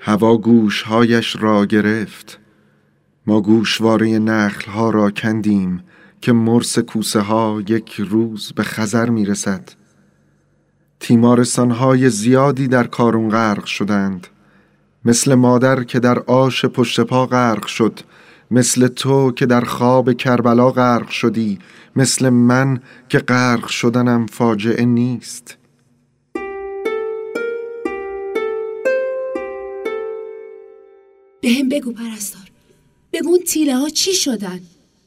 هوا گوشهایش را گرفت. ما گوشواره نخلها را کندیم که مرس کوسه ها یک روز به خزر می رسد. تیمارستانهای زیادی در کارون غرق شدند، مثل مادر که در آش پشت پا غرق شد، مثل تو که در خواب کربلا غرق شدی، مثل من که غرق شدنم فاجعه نیست. بهم بگو پرستار، بگو اون تیله ها چی شدن؟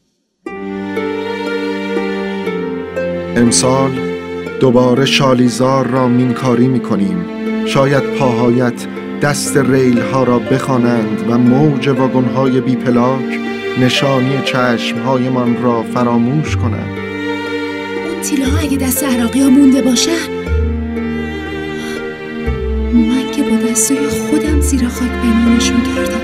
امسال دوباره شالیزار را مینکاری میکنیم. شاید پاهایت دست ریل ها را بخوانند و موج واگن های بی پلاک نشانی چشم های من را فراموش کنند. اون تیله ها اگه دست عراقی ها مونده باشن، من که با دستای خودم زیر خاک پیمونشون کردم.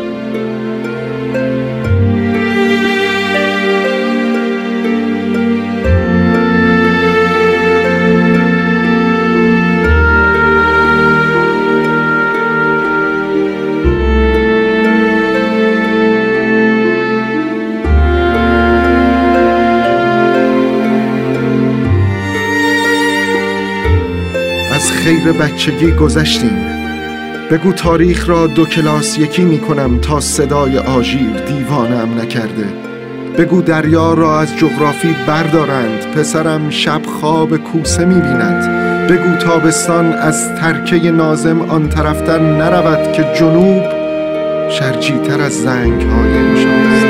از خیر بچگی گذشتیم. بگو تاریخ را 2 کلاس یکی می کنم تا صدای آژیر دیوانه‌ام نکرده. بگو دریا را از جغرافی بردارند، پسرم شب خواب کوسه می بیند. بگو تابستان از ترکه نازم آن طرفتر نرود که جنوب شرجیتر از زنگ های انشاست.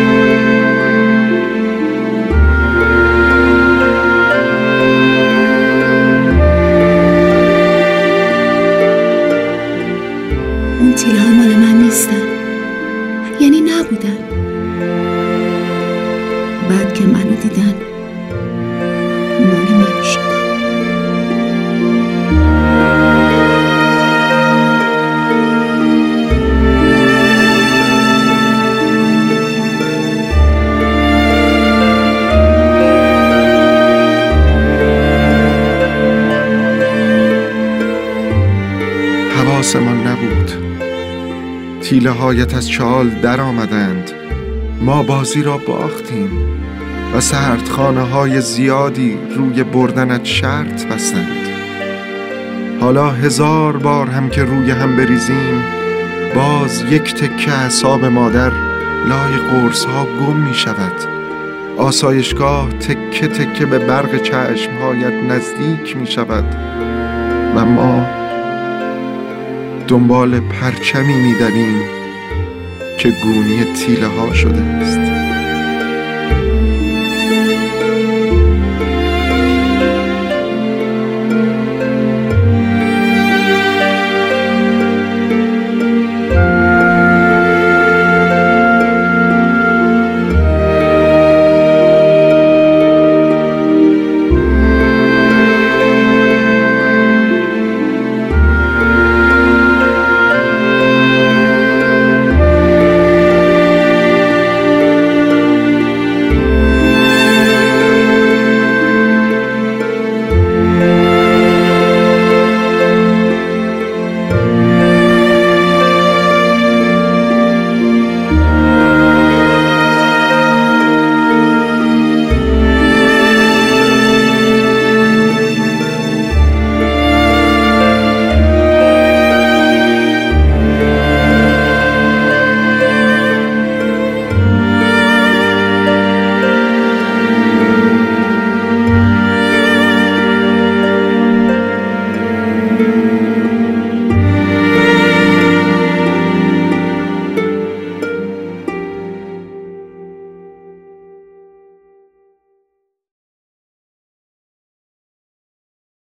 اون تیله ها مال من نیستن، یعنی نبودن. بعد که منو دیدن مال من شدن. حواسمان نبود. تیله هایت از چال در آمدند. ما بازی را باختیم و سردخانه های زیادی روی بردنت شرط بستند. حالا 1000 بار هم که روی هم بریزیم، باز یک تکه اعصاب مادر لای قرص ها گم می شود. آسایشگاه تکه تکه به برق چشم هایت نزدیک می شود و ما دنبال پرچمی می دویم که گونی تیله ها شده است.